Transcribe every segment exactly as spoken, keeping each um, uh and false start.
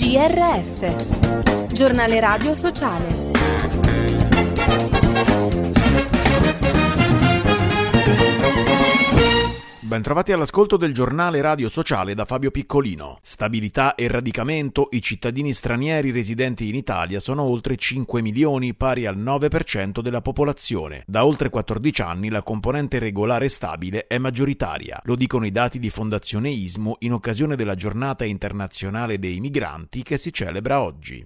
G R S, Giornale Radio Sociale. Bentrovati all'ascolto del Giornale Radio Sociale da Fabio Piccolino. Stabilità e radicamento, i cittadini stranieri residenti in Italia sono oltre cinque milioni, pari al nove per cento della popolazione. Da oltre quattordici anni la componente regolare stabile è maggioritaria. Lo dicono i dati di Fondazione ISMU in occasione della Giornata Internazionale dei Migranti che si celebra oggi.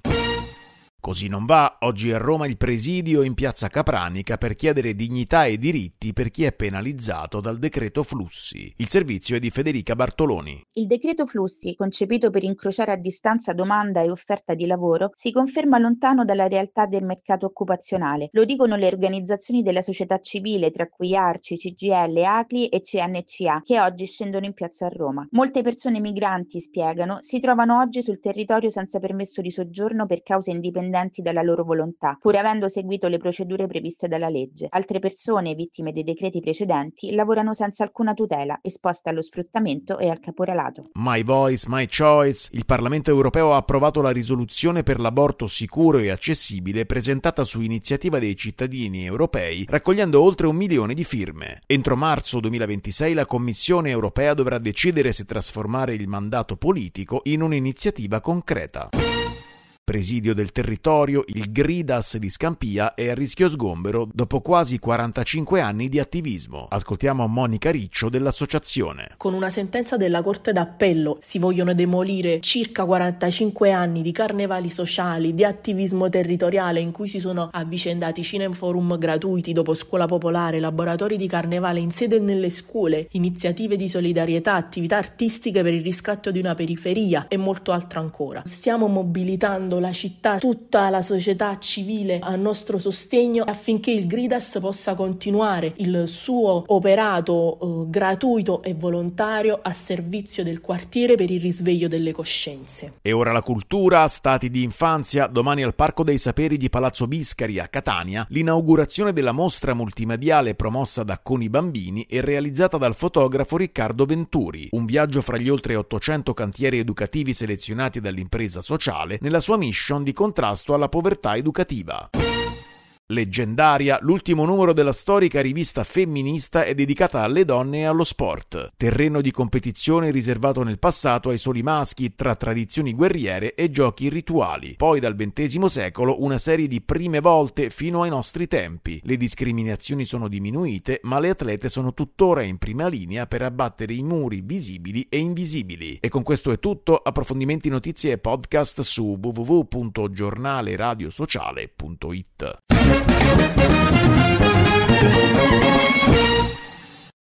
Così non va, oggi a Roma il presidio in piazza Capranica per chiedere dignità e diritti per chi è penalizzato dal decreto flussi. Il servizio è di Federica Bartoloni. Il decreto flussi, concepito per incrociare a distanza domanda e offerta di lavoro, si conferma lontano dalla realtà del mercato occupazionale. Lo dicono le organizzazioni della società civile, tra cui Arci, C G I L, A C L I e C N C A, che oggi scendono in piazza a Roma. Molte persone migranti, spiegano, si trovano oggi sul territorio senza permesso di soggiorno per cause indipendenti dalla loro volontà, pur avendo seguito le procedure previste dalla legge. Altre persone, vittime dei decreti precedenti, lavorano senza alcuna tutela, esposte allo sfruttamento e al caporalato. My Voice, My Choice. Il Parlamento europeo ha approvato la risoluzione per l'aborto sicuro e accessibile presentata su iniziativa dei cittadini europei, raccogliendo oltre un milione di firme. Entro marzo duemilaventisei la Commissione europea dovrà decidere se trasformare il mandato politico in un'iniziativa concreta. Presidio del territorio, il Gridas di Scampia è a rischio sgombero dopo quasi quarantacinque anni di attivismo. Ascoltiamo Monica Riccio dell'associazione. Con una sentenza della Corte d'Appello si vogliono demolire circa quarantacinque anni di carnevali sociali, di attivismo territoriale in cui si sono avvicendati cineforum gratuiti dopo scuola popolare, laboratori di carnevale in sede nelle scuole, iniziative di solidarietà, attività artistiche per il riscatto di una periferia e molto altro ancora. Stiamo mobilitando la città, tutta la società civile a nostro sostegno affinché il Gridas possa continuare il suo operato eh, gratuito e volontario a servizio del quartiere per il risveglio delle coscienze. E ora la cultura, stati di infanzia. Domani al Parco dei Saperi di Palazzo Biscari a Catania l'inaugurazione della mostra multimediale promossa da Coni Bambini e realizzata dal fotografo Riccardo Venturi. Un viaggio fra gli oltre ottocento cantieri educativi selezionati dall'impresa sociale nella sua mission di contrasto alla povertà educativa. Leggendaria, l'ultimo numero della storica rivista femminista è dedicata alle donne e allo sport, terreno di competizione riservato nel passato ai soli maschi tra tradizioni guerriere e giochi rituali. Poi dal ventesimo secolo una serie di prime volte fino ai nostri tempi. Le discriminazioni sono diminuite, ma le atlete sono tuttora in prima linea per abbattere i muri visibili e invisibili. E con questo è tutto. Approfondimenti, notizie e podcast su w w w punto giornale radio sociale punto it.